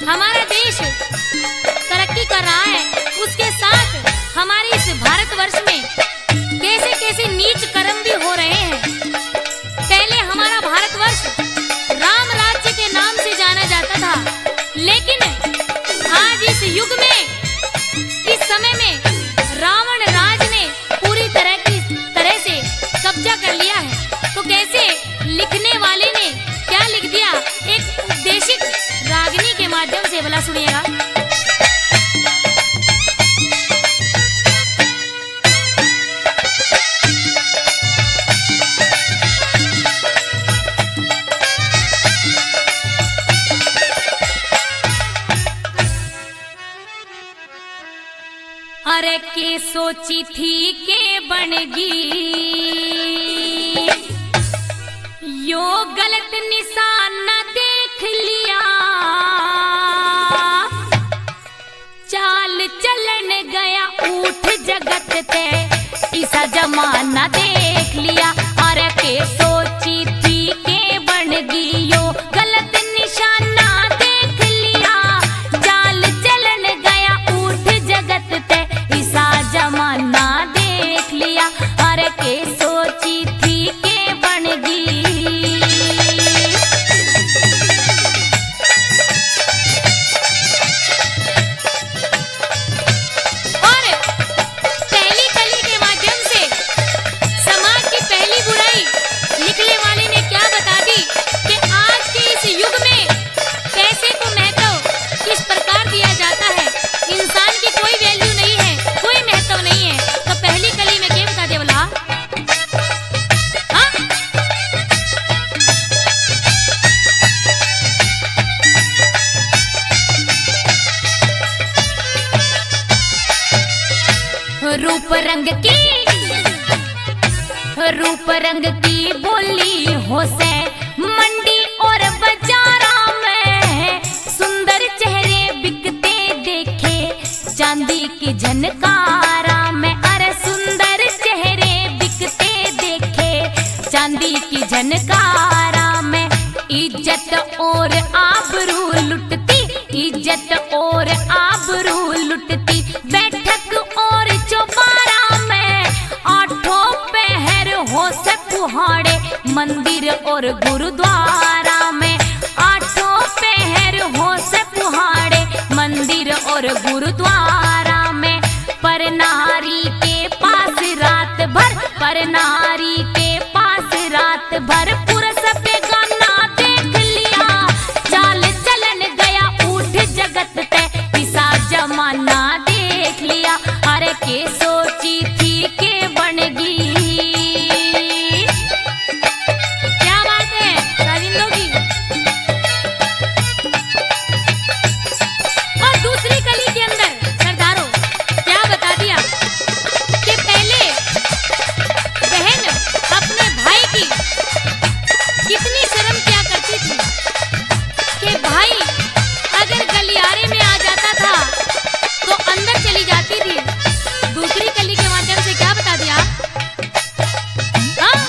हमारा देश तरक्की कर रहा है, उसके साथ हमारे इस भारतवर्ष में कैसे कैसे नीच कर्म भी हो रहे हैं। पहले हमारा भारतवर्ष राम राज्य के नाम से जाना जाता था, लेकिन आज इस युग में, इस समय में रावण राज ने पूरी तरह से कब्जा कर लिया है। तो कैसे लिखने वाले ने क्या लिख दिया, एक उपदेशिक रागिनी के माध्यम से, भला सुनिएगा। अरे के सोची थी के बनगी, यो गलत निशाना देख लिया, चाल चलन गया उठ जगत ते, ऐसा जमाना देख लिया। अरे के सोची थी के बनगी, यो गलत निशाना देख लिया, चाल चलन गया उठ जगत ते, ऐसा जमाना देख लिया। अरे के सोची थी के बनगी। रूप रंग की बोली हो से मंडी और बाजारा में, सुंदर चेहरे बिकते देखे चांदी की झनकारा में। अरे सुंदर चेहरे बिकते देखे चांदी की झनकारा में, इज्जत और आबरू लुटती, इज्जत और आबरू लुटती, बैठक और चौबारा में, आठों पहर हो से कुहाड़े मंदिर और गुरुद्वारा में, आठों पहर हो से कुहाड़े मंदिर और गुरुद्वारा में। पर नारी के पास रात भर, पर नारी के पास रात भर पुरुष पे गाना देख लिया, चाल चलन गया उठ जगत ते, ऐसा जमाना देख लिया। अरे के सोची थी के बनगी। क्या बात है राजिंदों की। और दूसरी कली के अंदर सरदारों क्या बता दिया कि पहले बहन अपने भाई की कितनी शर्म किया करती थी कि भाई अगर गलियारे में आ जाता था तो अंदर चली जाती थी। दूसरी कली के माध्यम से क्या बता दिया, हाँ?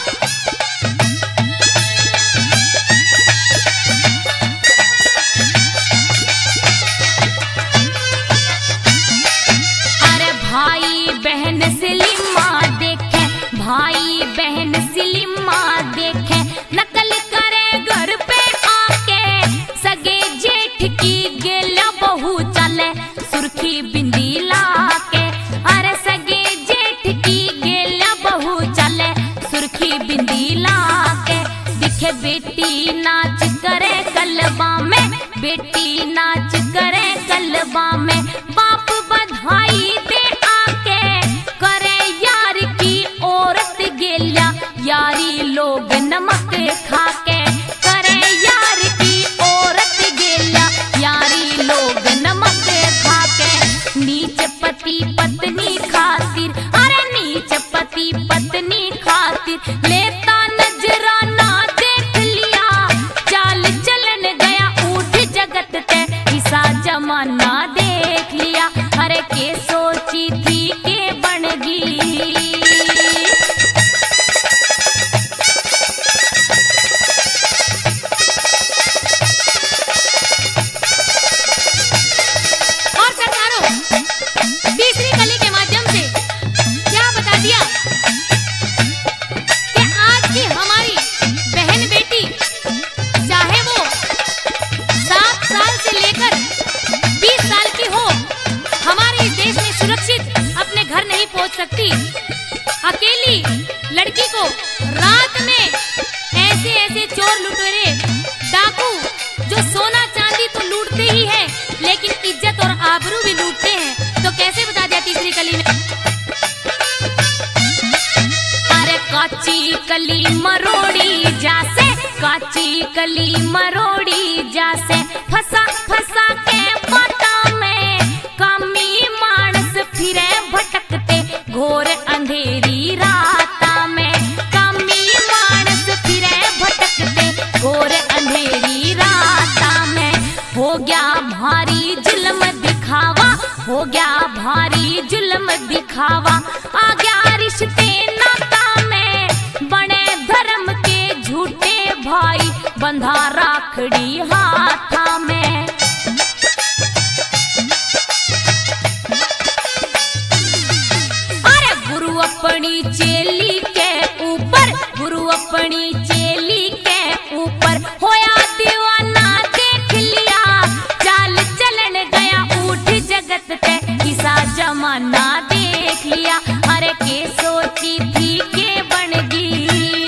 अरे भाई बहन सिलिमा देखे, भाई बहन सिलिमा देखे, नकल करे घर पे आके, सगे जेठ की गेला बहू चले सुर्खी बिंदी लाके। अरे सगे जेठ की गेला बहू चले सुर्खी बिंदी लाके, दिखे बेटी नाच करे कलबा में, बेटी नाच करे कलबा में, बाप बधाई दे आके, करे यार की औरत गेला, यारी लोग नमक खाके, करे यार की औरत गेला, यारी लोग नमक खाके। नीच पति पत्नी खातिर, अरे नीच पति पत्नी खातिर, लेता नजराना देख लिया, चाल चलन गया उठ जगत ते, ऐसा जमाना देख लिया। अरे के सोची थी के बनगी। लेकिन इज्जत और आबरू भी लूटते हैं। तो कैसे बता दिया तीसरी कली में। अरे काची कली मरोड़ी जासे, काची कली मरोड़ी जासे, फंसा फंसा के बाटा में कामी मानस फिरे भटकते घोर अंधेरी राता में, कामी मानस फिरे भटकते घोर अंधेरी राता में। हो गया भारी जुल्म दिखावा, हो गया भारी जुल्म दिखावा, आ गया रिश्ते नाता में बने धर्म के झूठे भाई, बंधा राखड़ी हाथा में। अरे गुरु अपनी चेली के ऊपर, गुरु अपनी चेली के ऊपर होया दीवाना देख लिया, चाल चलन गया उठ जगत ते किसा जमाना देख लिया। अरे के सोची थी के बन गई।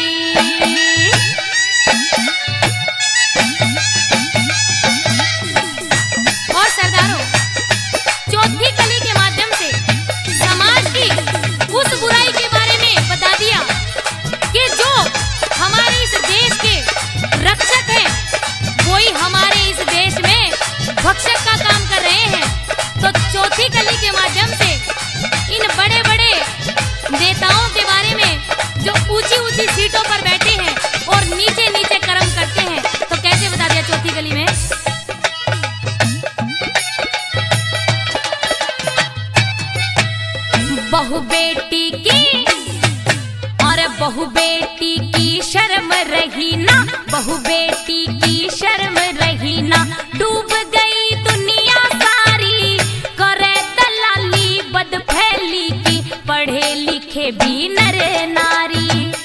और सरदारों, चौथी कली के माध्यम से समाज की उस बुराई के बारे में बता दिया कि जो हमारे इस देश के रक्षक हैं, वही हमारे इस देश में भक्षक का काम कर रहे हैं। तो चौथी कली के माध्यम से इन बड़े बड़े नेताओं के बारे में जो ऊंची ऊंची सीटों पर बैठे हैं और नीचे नीचे कर्म करते हैं, तो कैसे बता दिया चौथी कली में। बहु बेटी की, और बहु बेटी की शर्म रही ना, बहु बेटी की शर्म रही ना, डूब गई दुनिया सारी, करे दलाली बद फैली की, पढ़े लिखे भी नर नारी।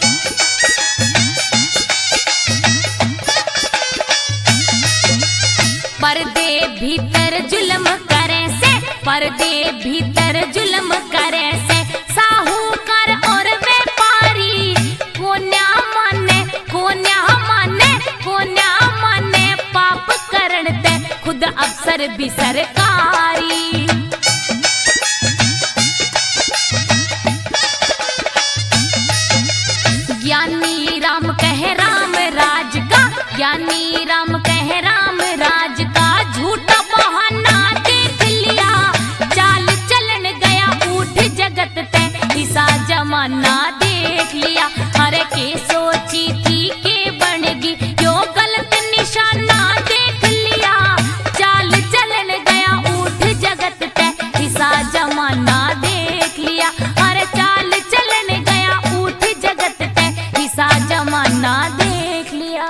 पर्दे भीतर जुल्म करे से, पर्दे भीतर जुल्म करे से, साहूकार और व्यापारी कोन्या माने, कोन्या माने, कोन्या माने पाप करण ते खुद अफसर भी सरकारी। ज्ञानी राम कहे राम राज का, ज्ञानी राम कहे राम राज का, झूठा बहाना देख लिया, चाल चलन गया उठ जगत ते ईसा जमाना देख लिया। अरे के सोची थी के बनेगी, यो गलत निशाना देख लिया, चाल चलन गया उठ जगत ते ईसा जमाना देख लिया। अरे चाल चलन गया उठ जगत ते ईसा जमाना देख लिया।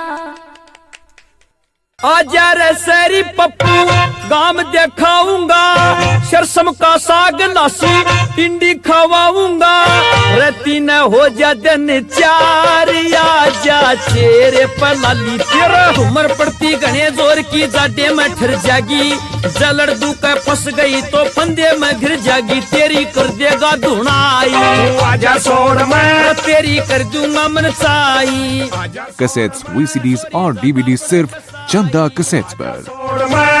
आजा रे सैरी पप्पू गाम दिखाऊंगा, सरसम का साग नासी टिंडी खवाऊंगा, रती न हो जा दिन चार, आजा चेहरे पर लाली तेरा उम्र पड़ती घने जोर की, जाडे में ठर जागी, जलड़ दू का फंस गई तो फंदे में घिर जागी, तेरी कर देगा धुनाई, आजा छोड़ मैं तेरी कर दूंगा मनसाई। कैसेट्स, VCDs और DVDs सिर्फ चंदा कैसेट्स पर।